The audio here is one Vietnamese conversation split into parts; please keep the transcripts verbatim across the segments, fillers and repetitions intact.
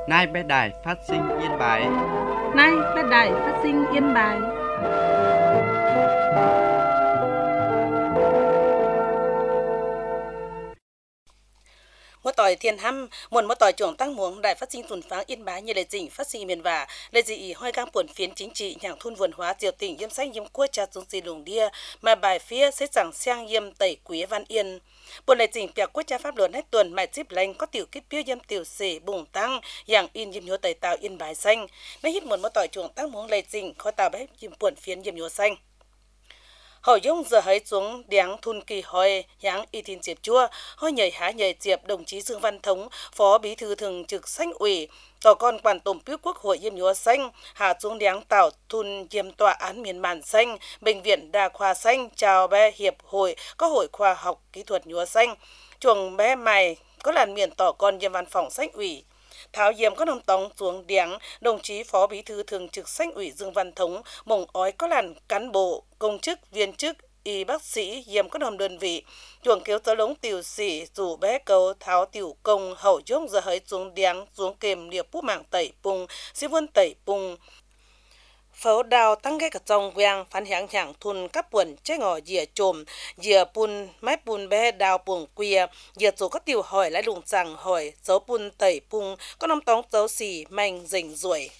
Nay bé đài phát sinh Yên Bái. Nay bé đài phát sinh Yên Bái. Mỗi tỏi thiên hăm, muốn mỗi tỏi chuồng tăng muống đại phát sinh tuần pháng Yên Bái như lệ dĩnh phát sinh miền và lệ dị hoi gang buồn phiến chính trị nhàng thôn vườn hóa diều tỉnh yếm xanh yếm cua trà xuống xì lùng đia mà bài phía sẽ chẳng sang yếm tẩy quý văn yên buồn lệ dĩnh bẹo quốc gia pháp luật hết tuần mãi zip lành có tiểu kích piêu yếm tiểu sể bùng tăngอย่างin yếm nhúa tẩy tạo Yên Bái xanh nay hít muốn mỗi tỏi chuồng tăng muống lệ dĩnh khó tạo bé yếm buồn phiến yếm nhúa xanh hỏi dung giờ hãy xuống đáng thun kỳ hỏi hãng y tin diệp chua hỏi nhảy há nhảy diệp đồng chí Dương Văn Thống phó bí thư thường trực Xanh ủy tỏ con quản tổng biếu quốc hội yêm nhúa xanh hạ xuống đáng tạo thun yêm tòa án miền màn xanh bệnh viện đa khoa xanh chào bé hiệp hội có hội khoa học kỹ thuật nhúa xanh chuồng bé mày có làn miền tỏ con yêm văn phòng Xanh ủy tháo yếm có nông tống xuống điáng đồng chí phó bí thư thường trực Xanh ủy Dương Văn Thống mồng ói có làn cán bộ công chức viên chức y bác sĩ yếm có nông đơn vị chuồng kéo tớ lống tiểu sĩ rủ bé cầu tháo tiểu công hậu dông giờ hỡi xuống điáng xuống kềm liệp bút mạng tẩy pung xí vươn tẩy pung phấu đào tăng cái cả trong quang phán hãng hãng thun các buồn chế ngò dìa trồm dìa pun mái pun bé đào buồng quia dìa chỗ có tiểu hỏi lại lùng rằng hỏi dấu pun tẩy pung có nông tống dấu xì manh rình ruồi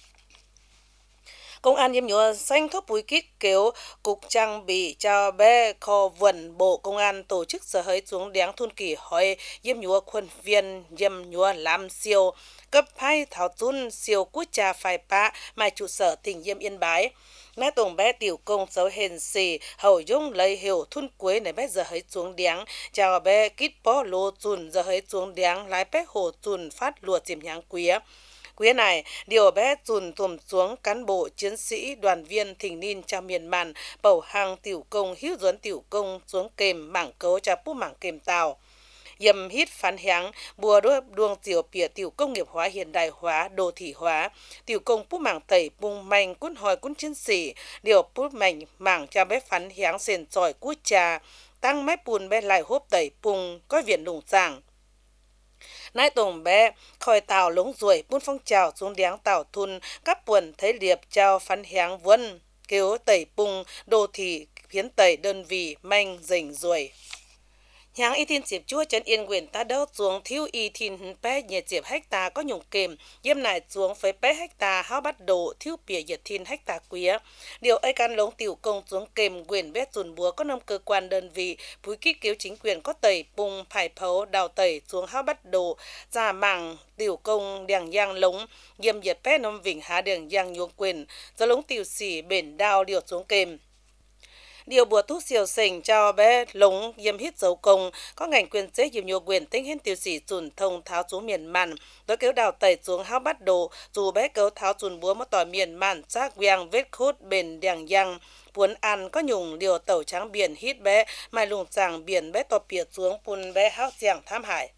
công an yếm nhúa xanh thuốc bùi kích kéo cục trang bị cho bé kho vườn bộ công an tổ chức sở hỡi xuống đáng thôn kỳ hỏi yếm nhúa khuôn viên yếm nhúa làm siêu cấp hai thảo tun siêu quốc trà phải bạ mai trụ sở tỉnh Yêm Yên Bái nãy tổng bé tiểu công dấu hèn xì hầu dung lấy hiểu thun cuối này bé giờ hỡi xuống đáng chào bé kít bó lô chùn giờ hỡi xuống đáng lái bé hồ chùn phát lùa chìm nháng quía Quý này, điều bé dùn tùm xuống cán bộ, chiến sĩ, đoàn viên, thỉnh ninh cho miền màn, bầu hàng tiểu công, hiếu duấn tiểu công xuống kềm mảng cấu cho bút mảng kềm tàu. Dầm hít phán háng, bùa đua đuông tiểu pìa tiểu công nghiệp hóa hiện đại hóa, đô thị hóa, tiểu công bút mảng tẩy bùng manh cún hỏi cún chiến sĩ, điều bút mảnh mảng cho bé phán háng sền tròi cú trà, tăng mép bùn bé lại hốp tẩy bùng, có viện đùng sàng. Nãy tổng bé khỏi tàu lống ruồi buôn phong trào xuống đáng tàu thun các buồn thấy liệp trao phán háng vân kêu tẩy bung đô thị phiến tẩy đơn vị manh rình ruồi háng y tin diệp chua chân yên quyền ta đỡ xuống thiếu y tin bé nhiệt diệp hecta có nhung kềm yếm này xuống với bé hecta hao bắt đồ thiếu bìa nhiệt tin hecta quía điều ấy can lống tiểu công xuống kềm quyền bé dùn búa có năm cơ quan đơn vị búi kích cứu chính quyền có tẩy bung phải phấu đào tẩy xuống hao bắt đồ ra mảng tiểu công đèn giang lống yếm nhiệt bé năm vịnh há đèn giang nhung quyền do lống tiểu xỉ bền đào điều xuống kềm điều bùa thuốc siêu sình cho bé lống yếm hít dấu công có ngành quyền chế yếm nhiều quyền tính hiến tiêu sĩ chùn thông tháo xuống miền màn đối kéo đào tẩy xuống hao bắt đồ dù bé kéo tháo chùn búa mất tỏi miền màn xác quang vết khốt bền đèn giang buồn ăn có nhung điều tàu trắng biển hít bé mai lùng sàng biển bé tọp biệt xuống bùn bé hao giang tham hải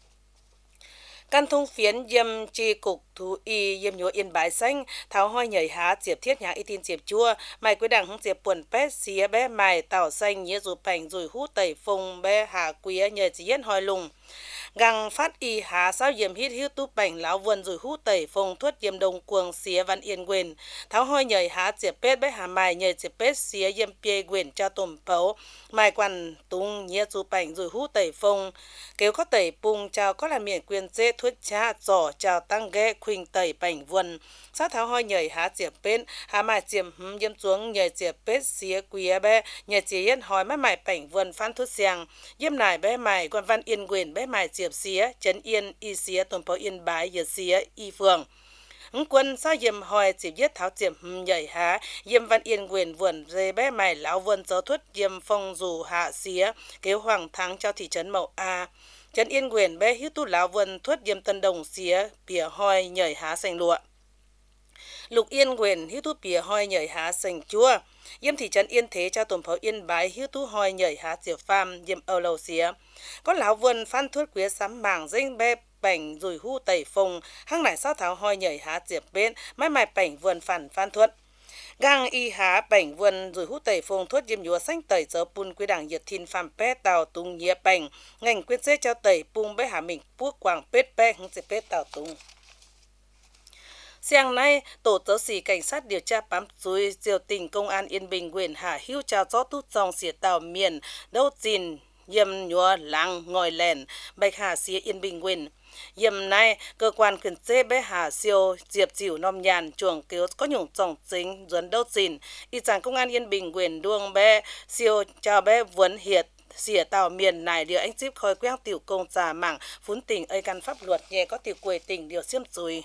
căn thông phiến yếm chi cục thú y yếm nhúa Yên Bái xanh tháo hoi nhảy há diệp thiết nhã y tin diệp chua mày quý đảng hông diệp buồn pét xía bé mày tảo xanh nhớ dù bành rồi hú tẩy phùng bé hà quý nhờ chỉ yên hoi lùng găng phát y há sao yếm hít hít tu bành lão vườn rồi hú tẩy phùng thuất yếm đồng cuồng xía văn yên quyền tháo hoi nhảy há diệp pét bé hà mày nhờ diệp pét xía yếm pê quyền cho tùm phấu mày quan tung nhớ dù bành rồi hú tẩy phùng kéo có tẩy bùng chào có là miền quyền dê thuất cha giỏ chào tăng ghé khuynh tẩy bành vườn sát tháo hoi nhảy há diệp bên há mài diệp hum yếm xuống nhảy diệp pét xía quý bé nhảy chỉ yên hỏi mấy mài bành vườn phan thuất xiang yếm nải bé mài quan văn yên quyền bé mài diệp xía trấn yên y xía tuần phố Yên Bái giờ xía y phường quân sao yếm hỏi diệp giết tháo diệp hum nhảy há yếm văn yên quyền vườn dê bé mài lão vườn gió thuất yếm phong dù hạ xía kéo hoàng thắng cho thị trấn Mậu A trấn yên quyền bé hiếu tu lão vườn thuất yếm tân đồng xía bìa hoi nhảy há xanh lụa lục yên quyền hiếu tu bìa hoi nhảy há xanh chua yếm thị trấn Yên Thế cho tuần phố Yên Bái hiếu tu hoi nhảy há diệp pham yếm âu lầu xía có lão vườn phan thuất quý sắm mảng dinh bé bành rồi hu tẩy phùng hăng nải sao tháo hoi nhảy há diệp bên mái mài bành vườn phản phan thuất gang y há bành vườn rồi hút tẩy phùng thuốc yếm nhúa xanh tẩy giờ pun quy đảng nhiệt thiên phàm pé tàu tung nhía bành ngành quyết xế cho tẩy pung bé hà mình puốc quảng pết pé hứng sẽ pết tàu tung Sáng nay, tổ tớ sĩ cảnh sát điều tra bám chuối diều tỉnh công an Yên Bình huyện Hà Hữu trao gió tút dòng xỉa tàu miền đấu gìn yêm nhúa lăng ngòi lèn bạch hà xía Yên Bình huyện. Yêm nay, cơ quan kiểm chế bé Hà Siêu Diệp Dĩu Nom Nhàn chuồng cứu có nhung trọng chính duấn đấu gìn. Y chẳng công an Yên Bình huyện đuông bé Siêu chào bé Vấn Hiệt xỉa tàu miền này điều anh chip khói quang tiểu công già mảng phún tỉnh ơi căn pháp luật nhẹ có tiểu quầy tỉnh điều xiêm rùi.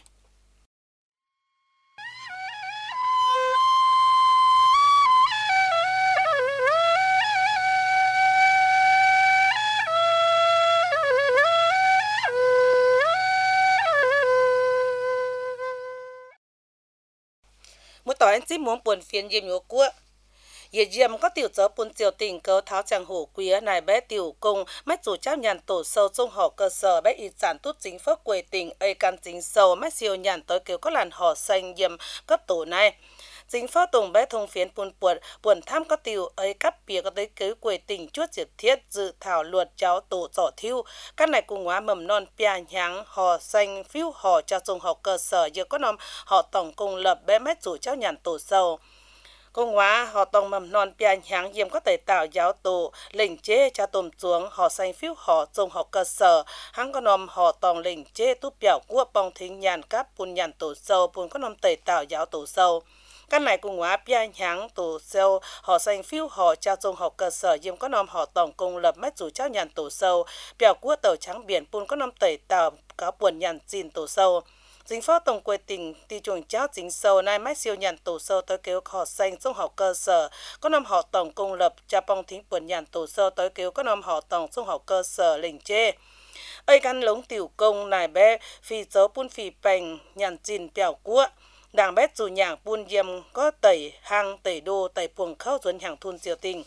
Mỗi tối anh chip muốn buồn phiền dìm nhúa cua. Ye diêm có tiểu chớ bún triều tình cấu tháo chẳng hổ quý này bé tiểu công mách chủ trao nhàn tổ sâu trong họ cơ sở bé y sản tút chính phước quầy tình ây can chính sâu mách siêu nhàn tới kiểu có làn họ xanh diêm cấp tổ này. Chính phó tổng bé thông phiến buồn buồn buồn tham có tiểu ấy cấp bìa có tới cứu quầy tình chuốt diệt thiết dự thảo luật cháu tổ trỏ thiêu các này cùng hóa mầm non pia nháng họ xanh phiêu họ cho dùng họ cơ sở giờ có nòm họ tổng công lập bé mách chủ trao nhàn tổ sâu. Công hóa họ tòng mầm non bia nháng diêm có thể tạo giáo tổ lệnh chế cho tôm xuống họ xanh phiếu họ trong họ cơ sở hắn có nòm họ tòng lệnh chế túp biểu của bong thính nhàn cáp bùn nhàn tổ sâu bùn có nòm tẩy tạo giáo tổ sâu các này cùng hóa bia nháng tổ sâu họ xanh phiếu họ cho trong họ cơ sở diêm có nòm họ tòng công lập mất chủ trao nhàn tổ sâu biểu của tàu trắng biển bùn có nòm tẩy tạo có buồn nhàn xin tổ sâu. Chính phó tổng quầy tỉnh ti chuồng cháu chính sâu nay mách siêu nhàn tổ sâu tới kêu họ xanh trong họ cơ sở có năm họ tổng công lập cha bong thính buồn nhàn tổ sâu tới kêu có năm họ tổng trong họ cơ sở lệnh chê ây căn lống tiểu công này bé phi dấu bún phi bành nhàn chín bèo cua đảng bé dù nhàng bún diêm có tẩy hang tẩy đô tẩy puồng khâu duẩn hàng thun diệu tình.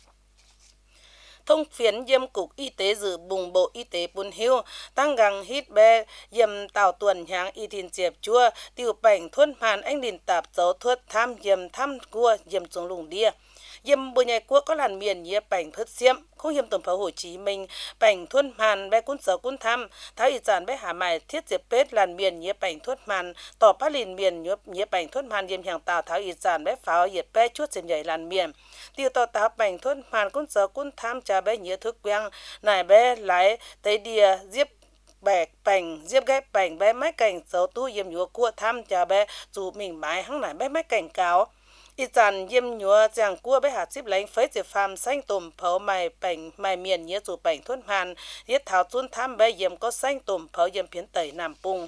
Thông phiến diêm cục y tế dự bùng bộ y tế bún hiu tăng găng hít bé diêm tàu tuần hàng y thìn diệp chua tiểu bảnh thuân hàn anh đình tạp dấu thuất tham diêm tham cua diêm xuống lùng đia diêm bùi nhai quốc có làn miền nhía bảnh phất xiêm không hiểm tổng pháo Hồ Chí Minh bảnh thuân hàn bé cún sở cún tham thái y giản bé hà mài thiết diệp bết làn miền nhía bảnh thuất hàn tỏ bát lìn miền nhía nhía bảnh thuất hàn diêm hàng tàu thái y giản bé pháo diệp bé chuốt diêm nhảy làn miền tiêu tàu táo bảnh thuân hàn cún sở cún tham cha bé nhía thức quang này bé lái tới đìa diệp bẹt bành diệp ghép bành bé máy cảnh dấu tu diêm nhúa cua tham cha bé dù mình mái hăng này bé máy cảnh cáo y chàn diêm nhúa giang cua bé hạt xíp lánh phấy diệp phàm xanh tùm phấu mày bành mày miền nhía dù bành thuân hàn yết thảo tuôn tham bé diêm có xanh tùm phấu diêm phiến tẩy nằm bung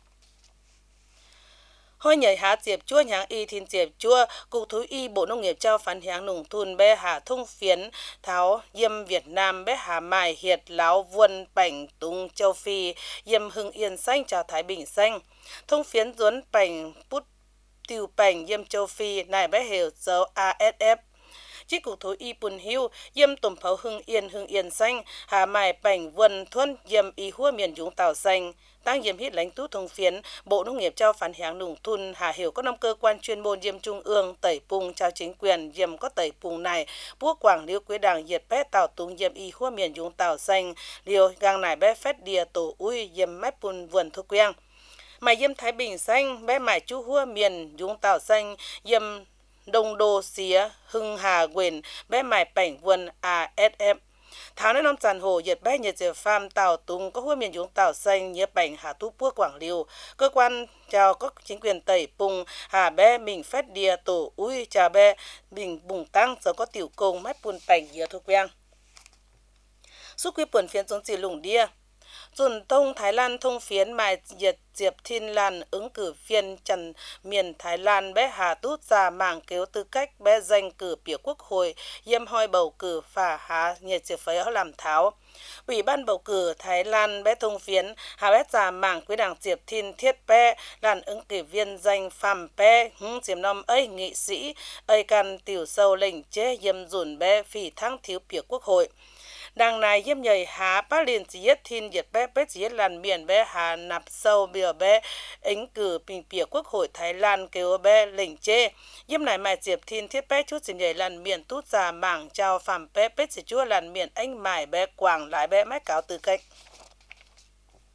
hoi nhảy hạt diệp chua nháng y thiên diệp chua cục thú y bộ nông nghiệp trao phán nháng nùng thun bé hà thông phiến tháo diêm Việt Nam bé hà mài hiệt láo vuân bảnh tung châu Phi diêm Hưng Yên xanh trào Thái Bình xanh thông phiến duấn bảnh bút tiêu bảnh diêm châu Phi này bé hiểu dấu a ét ép chi cục thú y bùn hiu diêm tùm pháo Hưng Yên Hưng Yên xanh hà mài bảnh vân thuân diêm y hua miền Dũng Tàu xanh tăng diêm hít lãnh tú thông phiến bộ nông nghiệp trao phán háng nùng thun hà hiểu có năm cơ quan chuyên môn diêm trung ương tẩy pung trao chính quyền diêm có tẩy pung này buộc quảng liêu quế đảng diệt bé tàu tung diêm y hua miền Dũng Tàu xanh liêu gang này bé phét đìa tổ ui diêm mép pun vườn thu quang mày diêm Thái Bình xanh bé mải chú hua miền Dũng Tàu xanh diêm đông đô xía Hưng Hà quyền bé mải bảnh vườn a ét ép tháng năm tràn hồ nhiệt bé nhiệt diệp farm tàu tung có hua miền Dũng Tàu xanh nhiệt bảnh hà tú pua quảng liêu cơ quan chào các chính quyền tẩy pung hà bé mình phét đìa tổ ui chào bé mình bùng tăng giờ có tiểu công mách bùn bảnh nhiệt thu quang suốt quy buồn phiến xuống chỉ lùng đia dùn tông Thái Lan thông phiến mài diệt diệp thiên lan ứng cử viên trần miền Thái Lan bé hà tút ra mảng kéo tư cách bé danh cử biểu quốc hội yêm hoi bầu cử phả há nhiệt diệp phấy làm tháo ủy ban bầu cử Thái Lan bé thông phiến hà bé ra mảng quý đảng diệp thiên thiết bé làn ứng cử viên danh phàm bé hứng diệp nom ấy nghị sĩ ấy can tiểu sâu lệnh chế yêm dùn bé phỉ thăng thiếu biểu quốc hội đằng này yếm nhảy há bác liền chỉ yết thiên diệt bé bé chỉ yết làn miền bé hà nạp sâu biểu bé ứng cử bình biểu quốc hội Thái Lan kêu bé lệnh chê yếm này mài diệp thiên thiết bé chút chỉ nhảy làn miền tút già mảng trao phàm bé bé chỉ chúa làn miền anh mài bé quảng lại bé mái cáo tư cách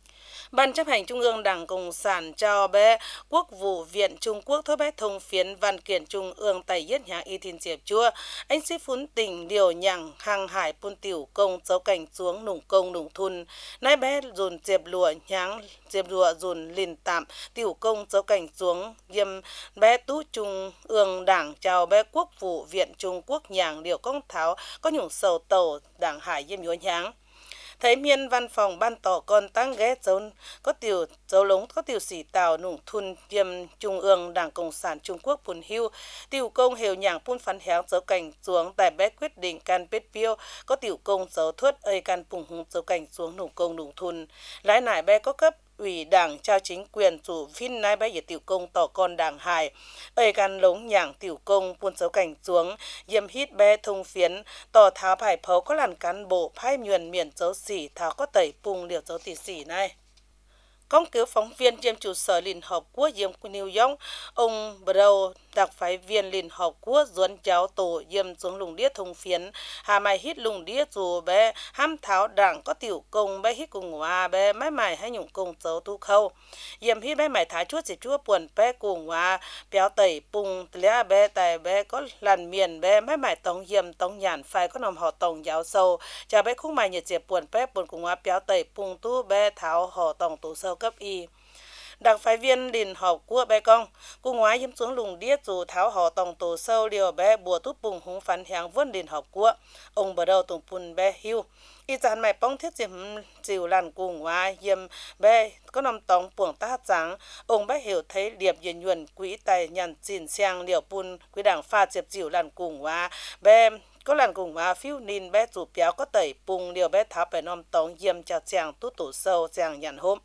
Ban chấp hành Trung ương Đảng Cộng sản cho bé Quốc vụ viện Trung Quốc thối bé thông phiến văn kiện Trung ương tại yết nhà y thiên diệp chua. Anh sĩ phún tỉnh điều nhàng hàng hải pun tiểu công dấu cảnh xuống nùng công nùng thun. Nay bé dùn diệp lụa nháng diệp lụa dùn lìn tạm tiểu công dấu cảnh xuống yêm bé tú Trung ương Đảng chào bé Quốc vụ viện Trung Quốc nhàng điều công tháo có nhủng sầu tàu Đảng hải yêm yếu nháng. Thấy miên văn phòng ban tỏ con tăng ghé dấu có tiểu dấu lống có tiểu sĩ tàu nùng thun viêm Trung ương Đảng Cộng sản Trung Quốc Pun Hưu tiểu công hiệu nhàng pun phán héo dấu cảnh xuống tại bé quyết định can bết biêu có tiểu công dấu thuất ơi can pùng hùng dấu cảnh xuống nùng công nùng thun lái nải bé có cấp ủy đảng trao chính quyền chủ phim nai bé tiểu công tỏ con đảng hải ơi can lống nhàng tiểu công pun dấu cảnh xuống yếm hít bé thông phiến tỏ tháo phải phấu có làn cán bộ phai nhuần miền dấu xỉ tháo có tẩy pung liều dấu tỷ xỉ này. Công cứu phóng viên chiêm trụ sở Liên Hợp Quốc Diêm New York, ông Brown, đặc phái viên Liên Hợp Quốc Duân Cháu Tổ Diêm xuống lùng đĩa thông phiến, hà mày hít lùng đĩa dù bé ham tháo đảng có tiểu công bé hít cùng hòa bé mái mày hay nhung công dấu tu khâu. Diêm hít bé mày thả chuốt chỉ chúa buồn bé cùng hòa, béo tẩy pung lẽ bé tài bé có làn miền bé mái mày tông diêm tông nhàn phải có nằm họ tông giáo sâu, chả bé khúc mày nhiệt diệp buồn bé buồn cùng hòa béo tẩy pung tu bé tháo họ tông tu sâu cấp y. Đặc phái viên Liên Hợp Quốc bé công cùng ngoái yếm xuống lùng điết dù tháo họ tổng tổ sâu liều bé bùa tút bùng húng phán hàng vươn Liên Hợp Quốc ông bờ đầu tổng pun bé hưu y dàn mày bóng thiết diệm dìu làn cùng ngoái yếm bé có nằm tông buồng ta trắng ông bé hiểu thấy liệp yên nhuận quỹ tài nhàn chìn sang liều pun quỹ đảng pha diệp dìu làn cùng ngoái bé có lần cùng mà phiêu nín bé chủ béo có tẩy pung liều bé tháo bé nằm tông yếm cho chàng tút tổ sâu chàng nhàn hôm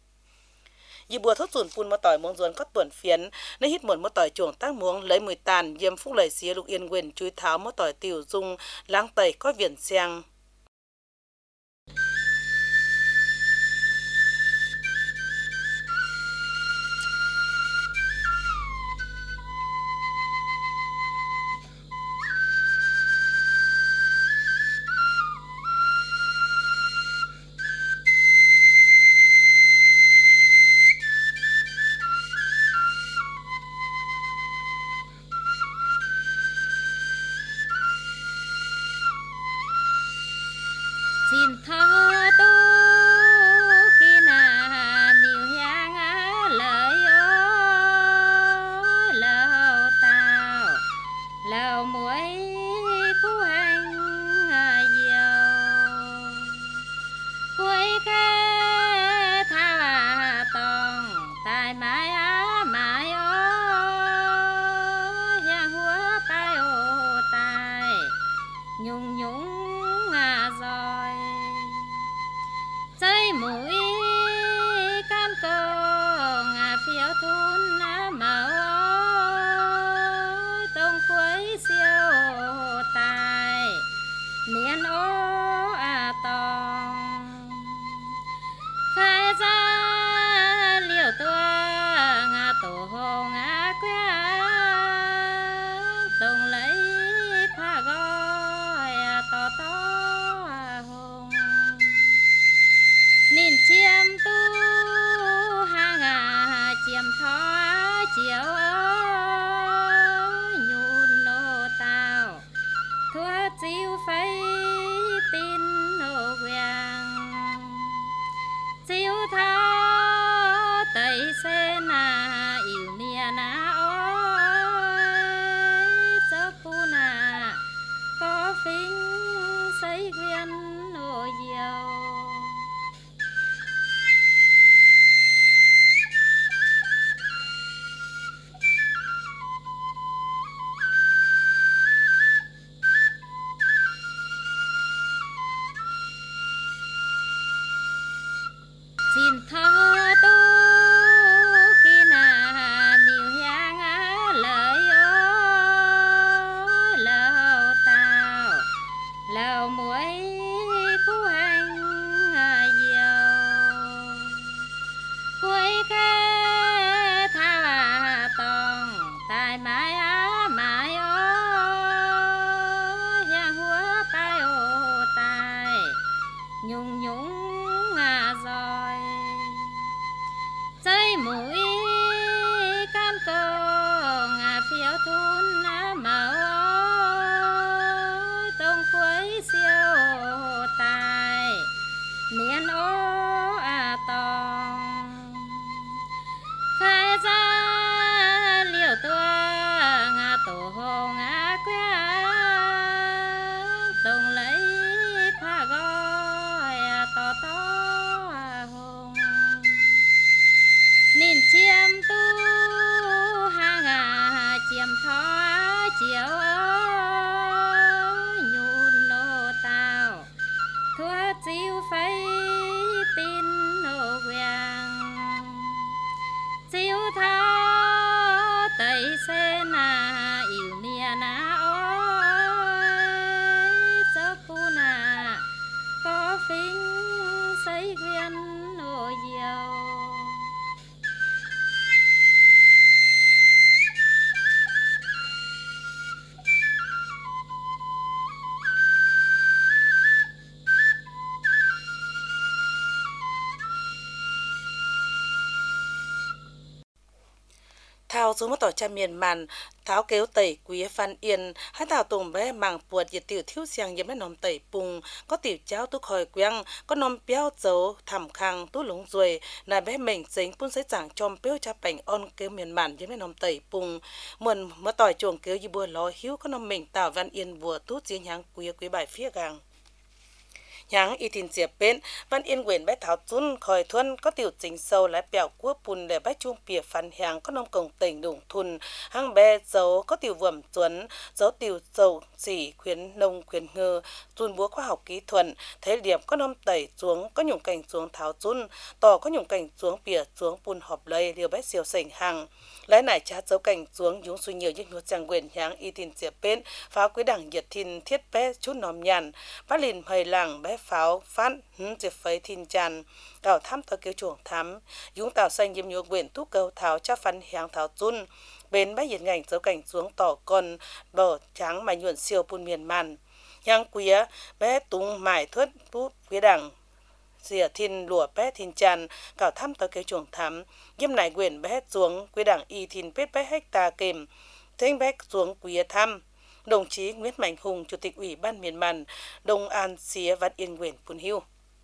y bùa thốt dùn pun mà tỏi muông duốn có tuần phiến nơi hít muộn mà tỏi chuồng tác muông lấy mùi tàn yếm phúc lời xía lục yên quyền chui tháo mà tỏi tiểu dung lang tẩy có viền xiang xin thơ tu khi nào nhiều hang á lời ơi lâu tao lâu muối khu hành dầu cuối cái thao à tòng tại mãi á mãi ơi hang húa tai ô tai nhung nhung à rồi xây mũi can cơ ngà phiếu thun màu tông cuối siêu tài miền ô à tòng phải ra liều tua ngà tổ hồ ngà quê tông lấy khoa gói to to hồng nên chiêm tu hàng à chiêm thó chiều ơi nhún nô tao thua chiếu phây tin nô quang chiếu thó tây xe na yêu mia na ôi sơ pu na có phinh xây quyên nô diều xin thơ tu khi nào nhiều hang á lời ơi lâu tao lâu muối khu hành dầu cuối cái thao à tòng tại mãi á mãi ơi hang húa tai ô tai nhung nhung à rồi tùng lấy khoa gói to to hồng nín chiêm tu hàng à chiêm thó chiều nhún nô tao thua chiêu phây tin nô quang chiêu thao tây xe na yêu mía na ôi giấc cu na có phinh xây quyên nô diều thao xuống một tỏi cha miền màn tháo kéo tẩy quý phan yên hai thảo tùng bé màng puột nhiệt tiểu thiếu xiang yếm bé nóm tẩy pùng có tiểu cháo tu khỏi quăng có nóm béo dấu thảm khang tu lúng ruồi là bé mình dính phun sấy chẳng chom béo cha bảnh on kéo miền màn yếm bé nóm tẩy pùng mượn một tỏi chuồng kéo như bùa lò hiếu có nóm mình tảo văn yên bùa tu chiến nhang quý quý bài phía gang nhang y thìn diệp bên văn yên quyền bé thảo chun khỏi thuân có tiểu chính sâu lại bèo cua bùn để bé chuông bìa phản hàng có nông cổng tỉnh đủng thun hang bé dấu có tiểu vườm tuấn dấu tiểu dầu xỉ khuyến nông khuyến ngư chun búa khoa học kỹ thuật thế điểm có nông tẩy xuống có nhung cảnh xuống thảo chun tỏ có nhung cảnh xuống bìa xuống bùn họp lây liều bé siêu sành hàng lấy nải chá dấu cảnh xuống dũng suy nhiều những nốt trang quyền nhang y thìn diệp bên pháo quý đảng nhiệt thìn thiết bé chút nóm nhàn bát lìn hời làng bé pháo phát hứng dịp phấy thìn tràn đào thăm tàu kêu chuồng thắm dũng tàu xanh diêm nhuộc quyển tú câu tháo cha phắn hàng tháo chun bên bãi nhiệt ngành dấu cảnh xuống tỏ con bờ trắng mà nhuận siêu bùn miền màn nhang quý bé tung mải thớt bút quý đảng dìa thìn lùa bé thìn tràn cào thăm tàu kêu chuồng thắm diêm nải quyển bé xuống quý đảng y thìn bết bé hecta kềm thanh bé xuống quý thăm đồng chí Nguyễn Mạnh Hùng, Chủ tịch Ủy ban miền Màn, Đông An Xía Văn Yên Nguyễn Phun Hưu.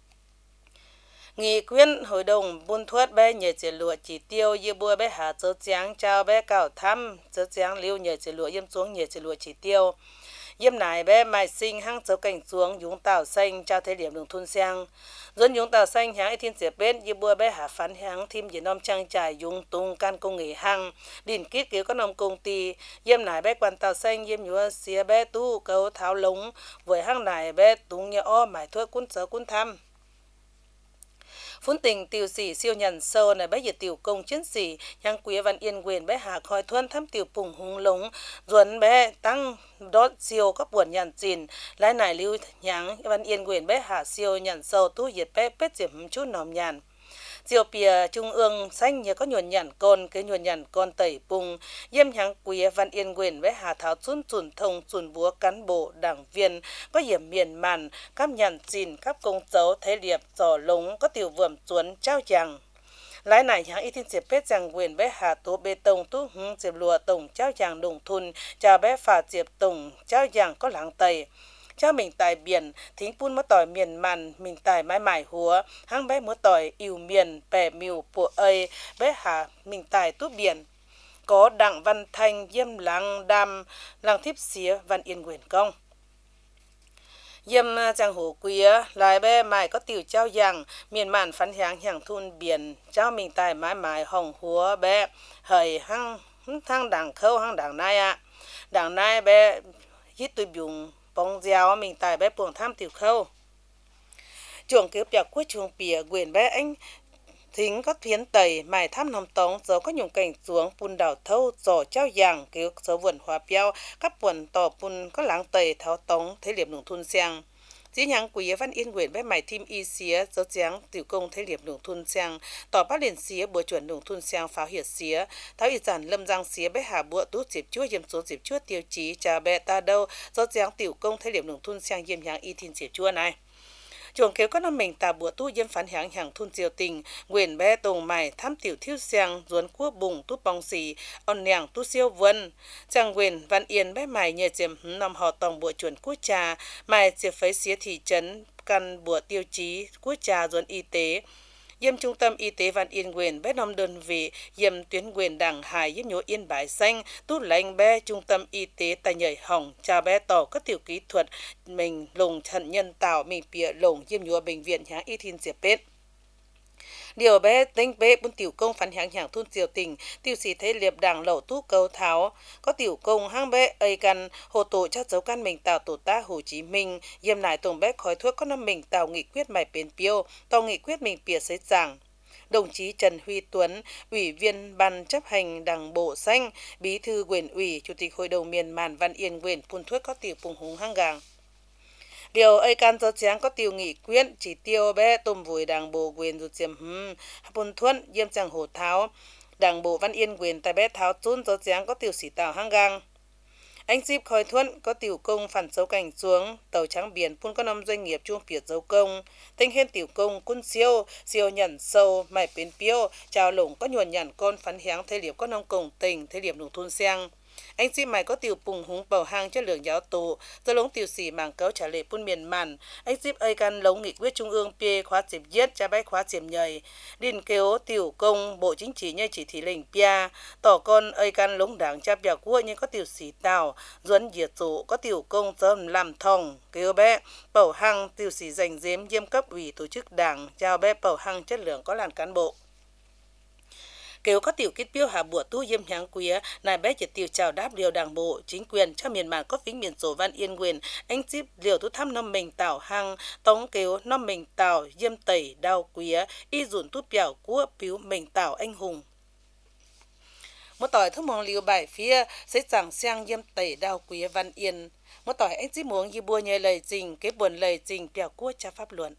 Nghị quyết hội đồng buôn thuất bé nhờ chỉ lụa chỉ tiêu như bùa bé hạ dấu tráng trao bé cào thăm dấu tráng lưu nhờ chỉ lụa yếm xuống nhờ chỉ lụa chỉ tiêu. Yếm nải bé mai sinh hăng dấu cảnh xuống dũng tàu xanh trao thế điểm đường thôn sang. Dân dũng tàu xanh hãng thiên diệp bên như bùa bé hạ phán hãng thêm diện nông trang trải dũng tung can công nghệ hăng. Điển kít kiểu có nông công ty. Yếm nải bé quan tàu xanh yếm nhúa xía bé tu cấu tháo lống. Với hăng nải bé tung nhờ o mải thuốc cún sở cún thăm. Phun tình tiểu sĩ siêu nhận sâu này bé nhiệt tiểu công chiến sĩ nhang quý văn yên quyền bé hạ khói thuân thăm tiểu phùng hung lống duẩn bé tăng đốt siêu các buồn nhận gìn lại nải lưu nhang văn yên quyền bé hạ siêu nhận sâu tu nhiệt bé bết diệm chút nòm nhàn diệu bìa trung ương xanh nhờ có nhuận nhàn con cái nhuận nhàn con tẩy bùng yếm nhang quý văn yên quyền bé hạ tháo chun chun thông chun búa cán bộ đảng viên có hiểm miền màn các nhàn gìn các công dấu thế liệp giò lống có tiểu vườm chuốn trao chàng lái này nhang y thiên diệp bết rằng quyền bé hạ tố bê tông tu hung diệp lùa tổng trao chàng đồng thun chào bé phà diệp tổng trao chàng có láng tẩy cho mình tài biển thính phun mất tỏi miền màn mình tài mãi mải húa hăng bé mất tỏi yêu miền bè miu bộ ơi bé hà mình tài tú biển có đặng văn thanh yêm làng đam làng thiếp xía văn yên quyền công yêm trang hồ quía lại bé mải có tiểu trao giang miền màn phán hàng hàng thun biển cho mình tài mãi mải hồng húa bé hời hăng thăng đảng khâu hăng đảng nai ạ đảng nai bé hít tôi dùng bóng dẻo mình tài bé buồng tham tiểu khâu chuồng kéo bẹo cuối chuồng bìa quyền bé anh thính có phiến tẩy mài thăm nòng tống dấu có nhung cảnh xuống bùn đảo thâu giò trao giàng kéo dấu vườn hoa béo các buồn tỏ bùn có láng tẩy tháo tống thế liệp nông thôn sang dĩ nhang quý văn yên quyền bé mài thêm y xía dấu tráng tiểu công thế liệp nông thôn sang tỏ bát liền xía bùa chuẩn nông thôn sang pháo hiệt xía tháo y giản lâm giang xía bé hà bùa tú diệp chúa yếm số diệp chúa tiêu chí trà bé ta đâu dấu tráng tiểu công thế liệp nông thôn sang yếm nhang y thiên diệp chúa này chuồng kéo có năm mình tà bùa tu yếm phán hàng hàng thôn diều tình quyền bé tùng mày tham tiểu thiếu sang duốn cua bùng tu bong xì on nèng tu siêu vân trang quyền văn yên bé mày nhờ diệm nằm họ tòng bùa chuẩn cua trà mày diệp phấy xía thị trấn căn bùa tiêu chí cua trà duốn y tế Yêm trung tâm y tế Văn Yên quyền bé năm đơn vị yêm tuyến quyền đảng Hải yêm nhố Yên Bái xanh tú lãnh bé trung tâm y tế tại nhảy hỏng chào bé tỏ các tiểu kỹ thuật mình lồng thận nhân tạo mình bịa lồng yêm nhố bệnh viện hãng y thiên diệp bết điều bé tính bé bún tiểu công phản hạng hạng thôn triều tình tiêu sĩ thế liệp đảng lẩu tú cầu tháo có tiểu công hang bé ây căn hồ tổ cho dấu căn mình tạo tổ ta Hồ Chí Minh yêm lại tổng bé khói thuốc có năm mình tạo nghị quyết mải bền piêu tàu nghị quyết mình bịa sấy giảng đồng chí Trần Huy Tuấn, Ủy viên Ban chấp hành Đảng Bộ Xanh, Bí thư Huyện ủy, Chủ tịch Hội đồng miền Màn Văn Yên huyện phun thuốc có tiểu phùng hùng hang gàng. Điều ấy can cho cháng có tiêu nghị quyết chỉ tiêu bé tôm vùi Đảng Bộ huyện rụt diệm hừm phun thuốc yêm chẳng hồ tháo Đảng Bộ Văn Yên huyện tại bé tháo chốn cho cháng có tiểu sĩ tạo hang gàng. Anh ship khói thuận có tiểu công phản dấu cảnh xuống tàu trắng biển phun có năm doanh nghiệp chuông phiệt dấu công tinh hên tiểu công quân siêu siêu nhận sâu mải bến piêu chào lủng có nhuần nhận con phán hiáng thế liệp có nông cổng tỉnh thế liệp nông thôn sang anh ship mày có tiểu bùng húng bầu hang chất lượng giáo tù do lống tiểu sĩ mảng cấu trả lệ phun miền màn anh ship ây căn lống nghị quyết trung ương pê khóa chiếm giết cha bách khóa chiếm nhầy điền kêu tiểu công bộ chính trị như chỉ thị lệnh pia tỏ con ây căn lống đảng cha bèo cua như có tiểu sĩ tàu duẫn diệt chủ có tiểu công dâm làm thòng kêu bé bầu hang tiểu sĩ giành giếm diêm cấp ủy tổ chức đảng chào bé bầu hang chất lượng có làn cán bộ kêu có tiểu kết biểu hạ bùa tu yêm háng quía nài bé chỉ tiểu chào đáp điều đảng bộ chính quyền cho miền màn có vĩnh miền sổ Văn Yên quyền anh ship liều tu thăm năm mình tảo hang tống kêu năm mình tảo yêm tẩy đau quía y dùn tu bèo cua piu mình tảo anh hùng một tỏi thông mong liều bài phía sẽ chẳng sang yêm tẩy đau quía Văn Yên một tỏi anh ship muốn y bùa nhờ lời trình cái buồn lời trình bèo cua cha pháp luận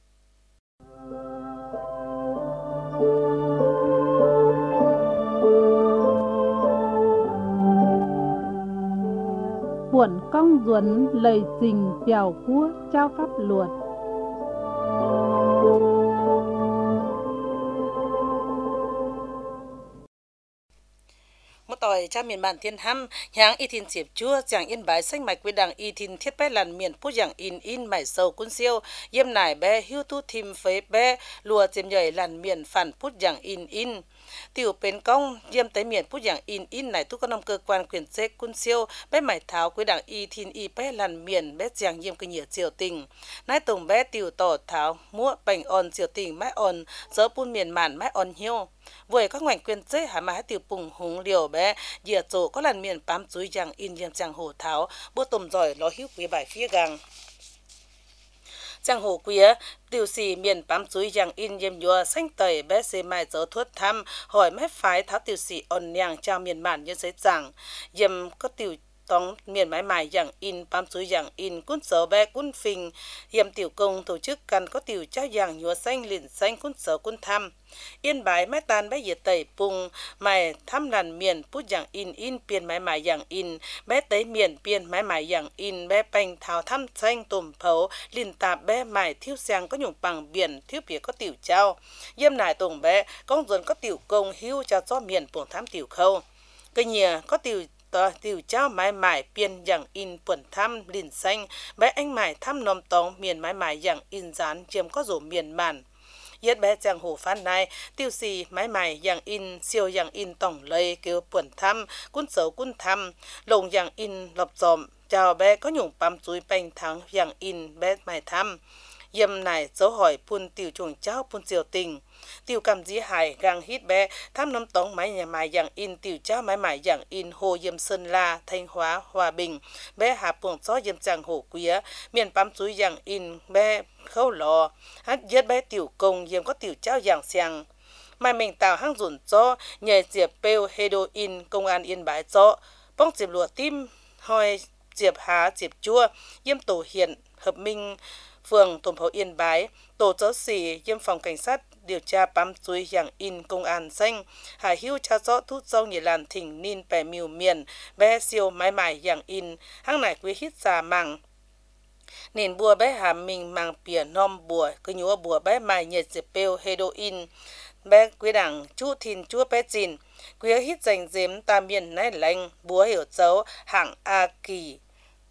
Buồn công duẩn lời trình chào cua trao pháp luật. một tỏi cha miền bản thiên hăm háng y thìn diệp chua chẳng yên bái xanh mạch quy đảng y thìn thiết bé làn miền phú giảng in in mải sầu quân siêu yêm nải bé hưu tu thìm phế bé lùa chiếm nhảy làn miền phản phú giảng in in tiểu bến công yêm tới miền phú giảng in in này tu có năm cơ quan quyền chế quân siêu bé mải tháo quy đảng y thìn y bé làn miền bé giảng yêm cái nhiệt triều tình nái tổng bé tiểu tỏ tháo múa bành on triều tình mái on dỡ pun miền màn mái on hiêu với các ngành quyền chế hà mà tiểu bùng hùng liều bé dìa chỗ có làn miền bám chuối giang in yêm giang hồ tháo bố tôm giỏi lo hiếu quý bài phía gang giang hồ quía tiểu sĩ miền bám chuối giang in yêm nhua xanh tẩy bé xê mai dỡ thuất thăm hỏi mấy phái tháo tiểu sĩ on nhang trao miền màn như giấy giảng yêm có tiểu tông miền mái mài dạng in bám chuối dạng in cún sở bé cún phình yêm tiểu công tổ chức cần có tiểu trao dạng nhua xanh liền xanh cún sở cún thăm Yên Bái mái tan bé diệt tẩy pung mày thăm làn miền pút dạng in in piền mái mái dạng in bé tới miền piền mái mái dạng in bé bành thảo thăm xanh tùm phấu liền tạp bé mài thiếu sang có nhung bằng biển thiếu phía có tiểu trao yêm nải tùng bé con dồn có tiểu công hưu cho cho miền buồng thám tiểu khâu cây nhìa có tiểu tờ tiểu trao mái mái piền dạng in buồn thăm liền xanh bé anh mái thăm nôm tông miền mái mái dạng in dán chiếm có rổ miền màn yết bé giang hồ phan này tiêu xì mái mái dạng in siêu dạng in tổng lây kêu buồn thăm cún xấu cún thăm lồng dạng in lọc dòm chào bé có nhung bám chuối bành thắng dạng in bé mái thăm yêm này dấu hỏi phun tiểu chuồng cháu phun diều tình tiểu cầm dĩ hải gang hít bé thăm năm tống máy nhà mài dạng in tiểu cháu máy mài dạng in hồ yêm sơn la thanh hóa hòa bình bé hạ buồng gió yêm giang hồ quía miền bám chuối dạng in bé khâu lò hát yết bé tiểu công yêm có tiểu cháu dạng xiang mai mình tạo hang dùn gió nhờ diệp pêu heroin công an Yên Bái gió bong diệp lụa tim hoi diệp há diệp chua yêm tổ hiện hợp minh phường Tổng phố Yên Bái, tổ chớ xỉ yêm phòng cảnh sát điều tra bám chuối dạng in công an xanh, hải hưu cha rõ thút dâu nhị làn thỉnh nin bè miều miền, bé siêu mái mái dạng in, hang này quý hít già màng. Nền bùa bé hàm mình màng pìa nom bùa, cứ nhúa bùa bé mài nhiệt diệp pêu heroin, bé quý đảng chú thìn chúa bé chìn, quý hít dành dếm ta miền nái lành, búa hiểu dấu hạng A kỳ.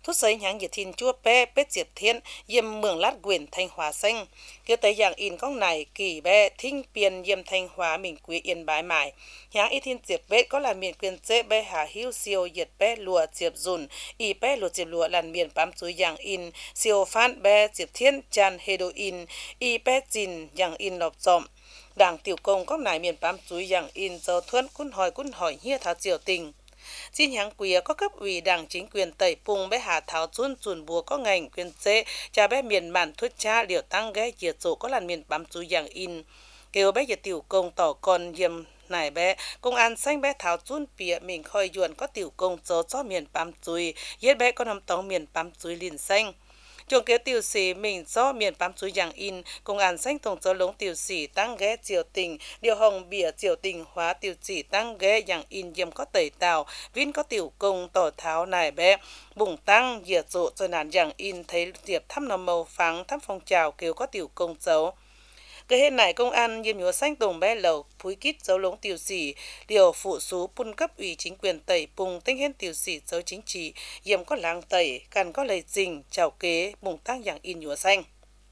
Thút giấy nhãng nhiệt thìn chua bé bết diệp thiên yêm mường lát quyền thanh hóa xanh kia tới dạng in con này kỳ bé thinh biên yêm thanh hóa mình quý yên bái mải nhãng ít thìn diệp bết có là miền quyền dễ bé hà hữu siêu nhiệt bé lùa diệp dùn y bé lùa diệp lùa làn miền bám chuối dạng in siêu phan bé diệp thiên chan heroin y bé dìn dạng in lọc dọm đảng tiểu công có nải miền bám chuối dạng in dầu thuân cún hỏi cún hỏi hia thảo diệu tình xin nhãng quía có cấp ủy đảng chính quyền tẩy pung bé hà tháo chun chun bùa có ngành quyền chế cha bé miền màn thuyết cha liệu tăng ghé diệt chỗ có làn miền bám chú dạng in kêu bé diệt tiểu công tỏ con yếm nải bé công an xanh bé tháo chun bịa mình khơi yuan có tiểu công chó cho miền bám chuối yết bé có nằm tống miền bám chuối liền xanh chuồng kế tiểu sĩ mình do miền bám chuối dạng in công an xanh tổng cho lống tiểu sĩ tăng ghé triều tình điều hồng bìa triều tình hóa tiểu sĩ tăng ghé dạng in yếm có tẩy tàu vin có tiểu công tỏ tháo nải bé bùng tăng diệt rộ cho nàn dạng in thấy diệp thăm nằm màu phẳng thăm phong trào kêu có tiểu công dấu cái hết này công an yếm nhúa xanh tổng bé lầu phúi kít dấu lống tiểu sĩ điều phụ số pun cấp ủy chính quyền tẩy pung tinh hết tiểu sĩ dấu chính trị yếm có làng tẩy cần có lời dình chào kế bùng tăng dạng in nhúa xanh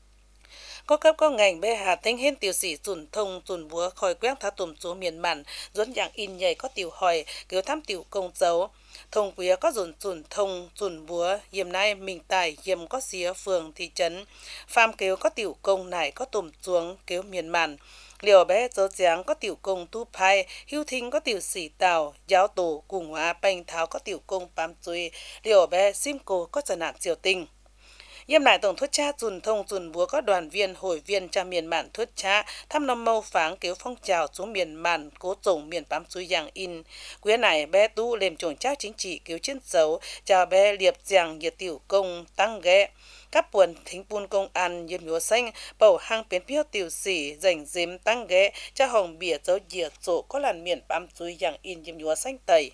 có cấp có ngành bé hà thanh hết tiểu sĩ dùn thông dùn búa khỏi quét thá tùm số miền mặn dốn dạng in nhảy có tiểu hỏi kiểu thăm tiểu công dấu thông quía có dùn dùn thông dùn búa yếm nay mình tài yếm có xía phường thị trấn phàm kêu có tiểu công này có tùm xuống kêu miền mặn liều bé dấu dáng có tiểu công tu phai hưu thính có tiểu sĩ tàu giáo tổ cùng hóa bành tháo có tiểu công bám chuối liều bé sim cô có trần nạn diệu tình yếm lại tổng thuyết cha dùn thông dùn búa có đoàn viên hội viên cha miền mạn thuyết cha thăm năm mâu pháng kéo phong trào xuống miền mạn cố tổng miền bám suối dạng in quế này bé tu lên chồng cha chính trị kéo chiến dấu chào bé liệp giang nhiệt tiểu công tăng ghé các buồn thính buôn công an yếm nhúa xanh bầu hang biến phiếu tiểu sĩ dành dếm tăng ghé cha hồng bìa dấu diệt rộ có làn miền bám suối dạng in yếm nhúa xanh tẩy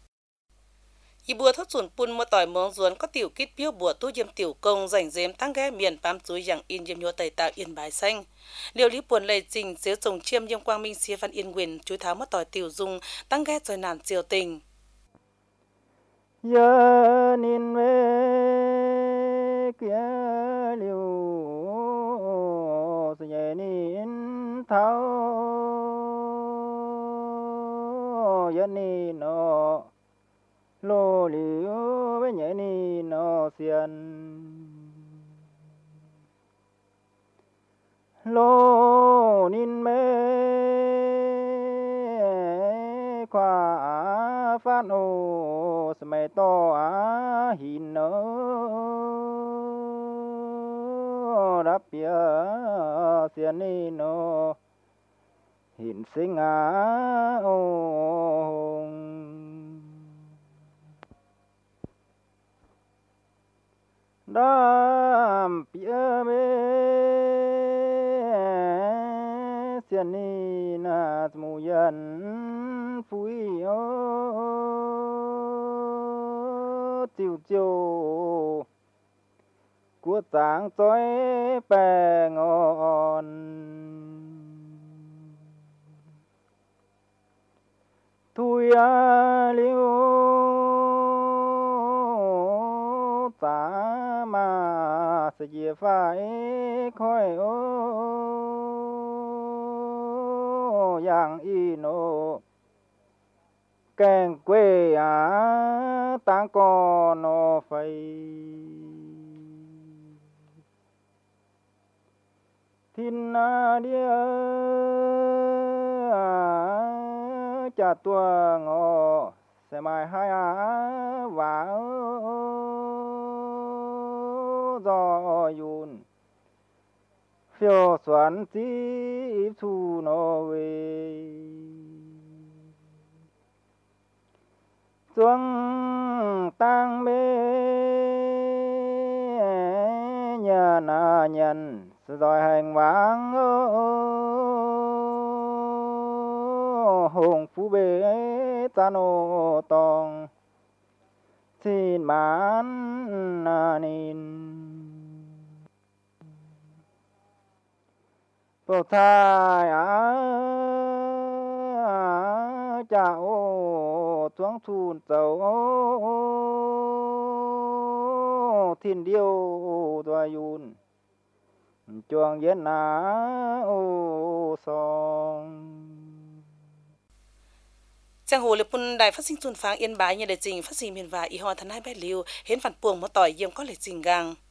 y bùa thốt chuẩn pun mua tỏi mong ruốn có tiểu kít biếu bùa tu yếm tiểu công dành dếm tăng ghé miền bám chuối dạng in yếm nhúa tẩy tạo yên bái xanh liều lý buồn lầy trình xếu trồng chiêm yếm quang minh xía văn yên quyền chuối tháo mất tỏi tiểu dung tăng ghé rồi nản diều tình giờ nhìn về kia liều sẽ nhìn tháo giờ nhìn nó lô liu với nhẹ ni nó xiên lô nín mê khoa phát ô sமை to á hin nơ đáp bia xiên ni nó hin sinh á ô đam bia mê xiên ni na mù yên phui ô tiêu tiêu của sáng tối bè ngon thui à liu ta mà sẽ chia phải khói ô yang ino kèn quê á tang con nó phải thiên na dia cha tua ngọ sẽ mai hai á và do yun phiêu xoắn tí thu nó về xuống tăng bê nhà na nhân rồi hành vắng hùng phú bê ta nô tòng xin bán na nín bầu thai á cha ô thoáng thun tàu thiên điêu tua yun chuông yên ná ô song Giang hồ lập quân đài phát sinh tuần pháng yên bái như lệ trình phát sinh miền và y ho thần hai bé liu hiến phản buồng một tỏi yếm có lệ trình gang